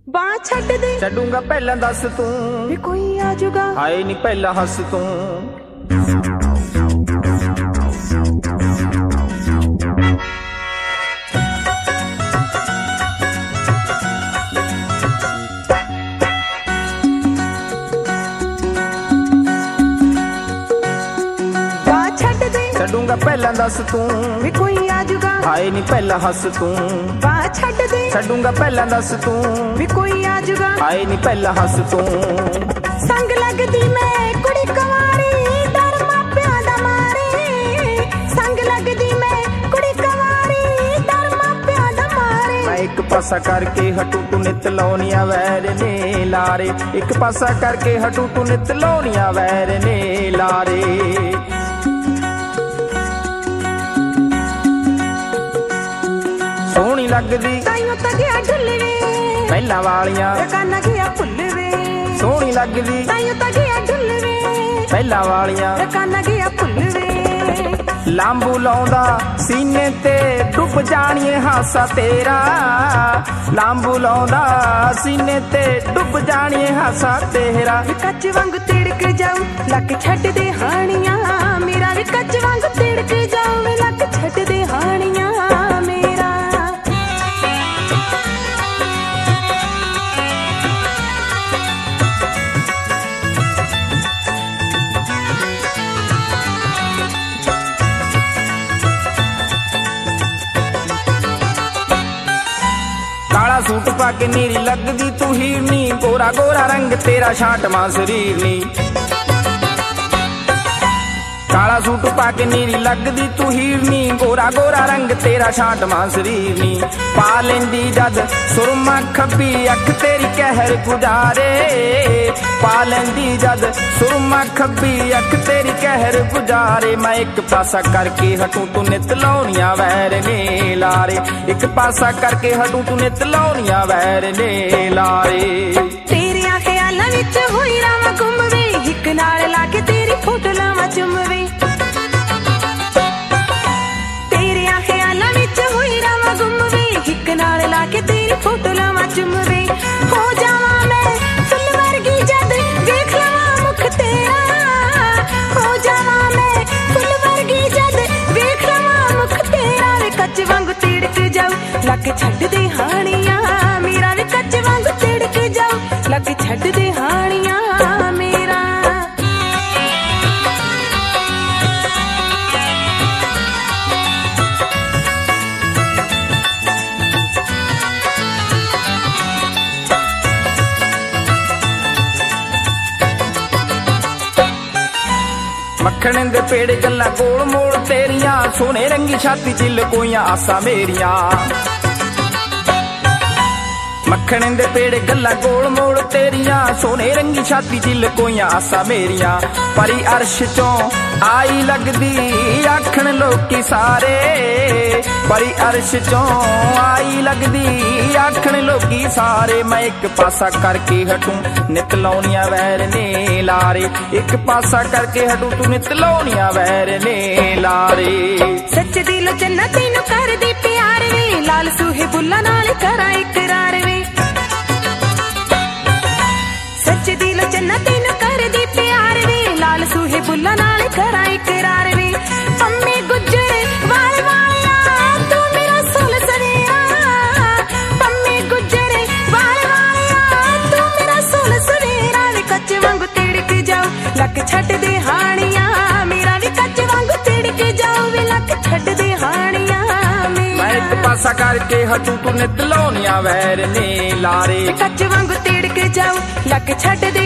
ਬਾਂਹ ਛੱਡ ਦੇ ਛੱਡੂਗਾ ਪਹਿਲਾਂ ਦੱਸ ਤੂੰ ਵੀ ਕੋਈ ਆ ਜੂਗਾ ਹਾਏ ਨੀ ਪਹਿਲਾਂ ਹੱਸ ਤੂੰ ਛੱਡੂਗਾ ਪਹਿਲਾਂ ਦੱਸ ਤੂੰ ਵੀ ਕੋਈ ਆ ਜੂਗਾ ਹਾਏ ਨੀ ਪਹਿਲਾਂ ਹੱਸ ਤੂੰ ਬਾਂਹ ਛੱਡ ਦੇ ਛੱਡੂਗਾ ਪਹਿਲਾਂ ਦੱਸ ਤੂੰ ਵੀ ਕੋਈ ਆ ਜੂਗਾ ਹਾਏ ਨੀ ਪਹਿਲਾਂ ਹੱਸ ਤੂੰ ਸੰਗ ਲੱਗਦੀ ਮੈਂ ਕੁੜੀ ਕੁਵਾਰੀ ਡਰ ਮਾਪਿਆਂ ਦਾ ਮਾਰੇ ਸੰਗ ਲੱਗਦੀ ਮੈਂ ਕੁੜੀ ਕੁਵਾਰੀ ਡਰ ਮਾਪਿਆਂ ਦਾ ਮਾਰੇ ਮੈਂ ਇੱਕ ਪਾਸਾ ਕਰਕੇ ਹਟੂ ਤੂੰ ਨਿਤ ਲਾਉਣੀਆਂ ਵੈਰ ਨੇ ਲਾਰੇ ਇੱਕ ਪਾਸਾ ਕਰਕੇ ਹਟੂ ਤੂੰ ਨਿਤ ਲਾਉਣੀਆਂ ਵੈਰ ਨੇ ਲਾਰੇ ਸੋਹਣੀ ਲੱਗਦੀ ਤਾਈਓ ਤਾਂ ਗਿਆ ਢੁੱਲਵੇ ਪਹਿਲਾਂ ਵਾਲੀਆਂ ਰਕਾਨਾ ਗਿਆ ਭੁੱਲਵੇ ਸੋਹਣੀ ਲੱਗਦੀ ਤਾਈਓ ਤਾਂ ਗਿਆ ਢੁੱਲਵੇ ਪਹਿਲਾਂ ਵਾਲੀਆਂ ਰਕਾਨਾ ਗਿਆ ਭੁੱਲਵੇ ਲਾਂਬੂ ਲਾਉਂਦਾ ਸੀਨੇ ਤੇ ਡੁੱਬ ਜਾਣੀਏ ਹਾਸਾ ਤੇਰਾ ਲਾਂਬੂ ਲਾਉਂਦਾ ਸੀਨੇ ਤੇ ਡੁੱਬ ਜਾਣੀਏ ਹਾਸਾ ਤੇਰਾ ਕੱਚ ਵਾਂਗ ਤਿੜਕ ਜਾਊ ਲੱਕ ਛੱਡ ਦੇ ਹਾਣੀਆਂ ਮੇਰਾ ਵੀ ਕੱਚ ਵਾਂਗ ਤਿੜਕ ਜਾਊ ਲੱਕ ਛੱਡ ਦੇ ਹਾਣੀਆਂ ਮੇਰਾ ਕਾਲਾ ਸੂਟ ਪਾ ਕੇ ਨੀਰੀ ਲੱਗਦੀ ਤੂੰ ਹੀਰਨੀ ਗੋਰਾ ਗੋਰਾ ਰੰਗ ਤੇਰਾ ਛਾਂਟਵਾਂ ਸਰੀਰਨੀ ਕਾਲਾ ਸੂਟ ਪਾ ਕੇ ਨੀਰੀ ਲੱਗਦੀ ਤੂੰ ਹੀਰਨੀ ਗੋਰਾ ਗੋਰਾ ਰੰਗ ਤੇਰਾ ਛਾਂਟਵਾਂ ਸਰੀਰਨੀ ਪਾ ਲੈਂਦੀ ਜਦ ਸੁਰਮਾ ਖੱਬੀ ਅੱਖ ਤੇਰੀ ਕਹਿਰ ਗੁਜ਼ਾਰੇ ਪਾ ਲੈਂਦੀ ਜਦ ਸੁਰਮਾ ਖੱਬੀ ਅੱਖ ਤੇਰੀ ਕਹਿਰ ਗੁਜ਼ਾਰੇ ਮੈਂ ਇੱਕ ਪਾਸਾ ਕਰਕੇ ਹਟੂ ਤੂੰ ਨਿਤ ਲਾਉਣੀਆਂ ਵੈਰ ਨੇ ਲਾਰੇ ਇੱਕ ਪਾਸਾ ਕਰਕੇ ਹਟੂ ਤੂੰ ਨਿਤ ਲਾਉਣੀਆਂ ਵੈਰ ਨੇ ਲਾਰੇ ਤੇਰਿਆਂ ਖਿਆਲਾਂ ਵਿੱਚ ਹੋਈ ਰਾਵਾਂ ਗੁੰਮਵੇ ਇੱਕ ਨਾਲ ਲਾ ਕੇ ਤੇਰੀ ਫੋਟੋ ਲਾਵਾਂ ਚੁੰਮਵੇ ਤੇਰਿਆਂ ਖਿਆਲਾਂ ਵਿੱਚ ਹੋਈ ਰਾਵਾਂ ਗੁੰਮਵੇ ਇੱਕ ਨਾਲ ਲਾ ਕੇ ਤੇਰੀ ਫੋਟੋ ਲਾਵਾਂ ਚੁੰਮਵੇ ਹੋ ਜਾਵਾਂ ਮੈਂ ਫੁੱਲ ਵਰਗੀ ਜਦ ਵੇਖ ਲਵਾਂ ਮੁਖ ਤੇਰਾ ਹੋ ਜਾਵਾਂ ਮੈਂ ਫੁੱਲ ਵਰਗੀ ਜਦ ਵੇਖ ਲਵਾਂ ਮੁਖ ਤੇਰਾ ਵੇ ਕੱਚ ਵਾਂਗ ਤਿੜਕ ਜਾਊ ਲੱਕ ਛੱਡ ਦੇ ਹਾਣੀਆਂ ਮੇਰਾ ਵੀ ਕੱਚ ਵਾਂਗ ਤਿੜਕ ਜਾਊ ਲੱਕ ਛੱਡ ਦੇ ਹਾਣੀਆਂ ਮੇਰਾ ਮੱਖਣ ਦੇ ਪੇੜੇ ਗੱਲਾਂ ਗੋਲ ਮੋਲ ਤੇਰੀਆਂ ਸੋਹਣੇ ਰੰਗੀ ਛਾਤੀ ਚ ਲਕੋਈਆਂ ਆਸਾਂ ਮੇਰੀਆਂ ਮੱਖਣ ਦੇ ਪੇੜੇ ਗੱਲਾਂ ਗੋਲ ਮੋਲ ਤੇਰੀਆਂ ਸੋਹਣੇ ਰੰਗੀ ਛਾਤੀ ਚ ਲਕੋਈਆਂ ਆਸਾਂ ਮੇਰੀਆਂ ਪਰੀ ਅਰਸ਼ ਚੋਂ ਆਈ ਲੱਗਦੀ ਆਖਣ ਲੋਕੀ ਸਾਰੇ ਪਰੀ ਅਰਸ਼ ਚੋਂ ਆਈ ਲੱਗਦੀ ਆਖਣ ਲੋਕੀ ਸਾਰੇ ਮੈਂ ਇੱਕ ਪਾਸਾ ਕਰਕੇ ਹਟੂ ਨਿਤ ਲਾਉਣੀਆਂ ਵੈਰ ਨੇ ਲਾਰੇ ਇੱਕ ਪਾਸਾ ਕਰਕੇ ਹਟੂ ਤੂੰ ਨਿਤ ਲਾਉਣੀਆਂ ਵੈਰ ਨੇ ਲਾਰੇ ਸੱਚ ਦਿਲੋਂ ਚੰਨਾ ਤੈਨੂੰ ਕਰਦੀ ਪਿਆਰ ਵੇ ਲਾਲ ਸੂਹੇ ਬੁੱਲਾਂ ਨਾਲ ਕਰਾਂ ਇਕਰਾਰ ਵੇ ਸੱਚ ਦਿਲੋਂ ਚੰਨਾ ਤੈਨੂੰ ਕਰਦੀ ਪਿਆਰ ਵੇ ਲਾਲ ਸੂਹੇ ਬੁੱਲਾਂ ਨਾਲ ਕਰਾਂ ਇਕਰਾਰ ਵੇ ਪੰਮੇ ਗੁੱਜਰ ਵਾਲ ਵਾਲਿਆ ਤੂੰ ਮੇਰਾ ਸੁਲ ਸਵੇਰਾ ਪੰਮੇ ਗੁੱਜਰ ਵਾਲ ਵਾਲਿਆ ਤੂੰ ਮੇਰਾ ਸੁਲ ਸਵੇਰਾ ਵੇ ਕੱਚ ਵਾਂਗ ਤਿੜਕ ਜਾਊ ਲੱਕ ਛੱਡ ਦੇ ਹਾਣੀਆਂ ਮੇਰਾ ਵੀ ਕੱਚ ਵਾਂਗ ਤਿੜਕ ਜਾਊ ਵੇ ਲੱਕ ਛੱਡ ਦੇ ਹਾਣੀਆਂ ਮੈਂ ਇੱਕ ਪਾਸਾ ਕਰਕੇ ਹਟੂ ਤੂੰ ਨਿਤ ਲਾਉਣੀਆਂ ਵੈਰ ਨੇ ਲਾਰੇ ਕੱਚ ਵਾਂਗ ਤਿੜਕ ਜਾਊ ਲੱਕ ਛੱਡ ਦੇ